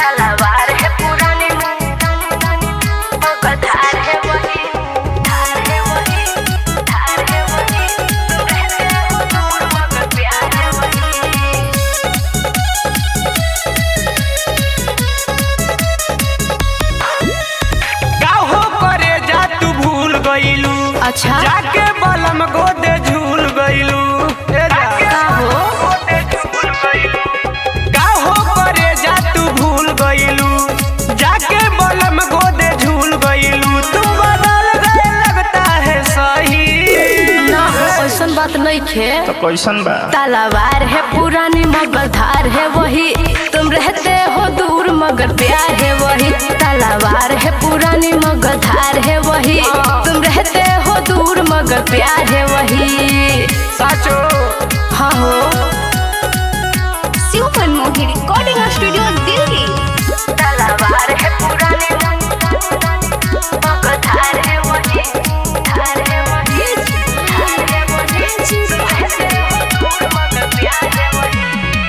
तलवार है पुरानी मगर धार है वही, धार है वही, धार है वही। तुम रहते हो दूर मगर प्यार है वही। काहो करे जा तू भूल गइलू, अच्छा जाके बलम गोदे झूल गइलू। काहो करे जा तू भूल गइलू, जाके बलम गोदे झूल गइलू। तुम बदल गए लगता है सही। ना हो ऐसन बात नहीं खे। तो कैसन बा? तलवार है पुरानी मगर धार है वही। तुम रहते हो दूर मगर प्यार है वही। तलवार है पुरानी मगर धार है वही। तुम रहते हो दूर मगर प्यार है वही। साचो हाँ हो। Shiv Manmohi recording studio Delhi. तलवार है पुरानी मगर धार है वही, धार है वही, धार है वही। तुम रहते हो दूर मगर प्यार है वही।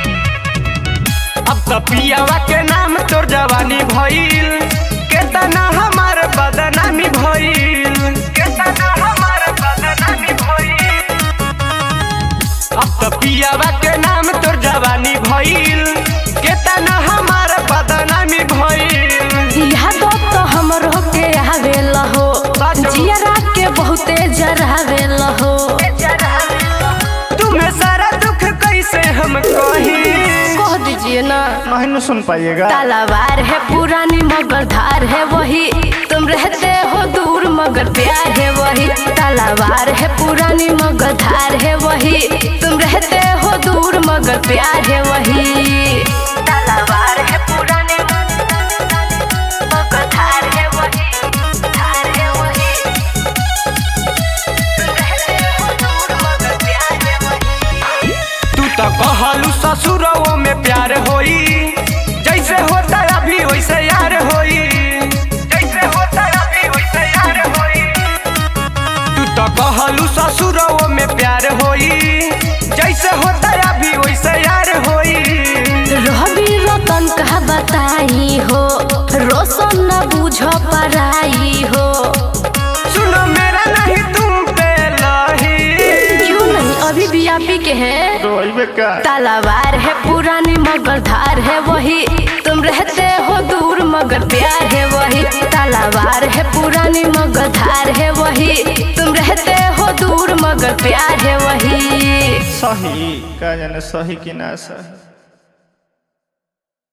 अब तो पियावा के नाम तोर जवानी भइल, केतना हमार बदनामी भइल, केतना हमार बदनामी भइल। अब तो पियावा के नाम तोर जवानी भइल, केतना हमार बदनामी भइल। याद तो हमरो के आवेल हो, जियरा के बहुते जरावेल हो। तुम्हें सारा दुख कैसे हम कही, कह दीजिए ना। नहीं सुन पाइएगा। तलवार है पुरानी मगर धार है वही। तुम रहते हो दूर मगर प्यार है वही। तलवार है पुरानी मगर धार है वही। तुम रहते हो दूर मगर प्यार है वही। तलवार है पुरानी मगर धार है वही, धार है वही। तुम रहते हो दूर मगर प्यार है वही। तू तो कहलू ससुरवा में प्यार होई, जैसे होता अभी वैसे यार होई, जैसे होता अभी वैसे यार होई। तू तो कहलू ससुरवा में प्यार होई, जैसे होता अभी वैसे यार होई। रवि रतन कहा बताई हो, रोशन न बुझ पराई हो। सुनो मेरा नहीं तुम पे लही, क्यों नहीं अभी भी आप ही के हैं। तलवार है पुरानी मगर धार है वही। तुम रहते हो दूर मगर प्यार है वही। तलवार है पुरानी मगर धार है वही। तुम रहते हो दूर मगर प्यार है वही। सही का जाने सही कि ना सही।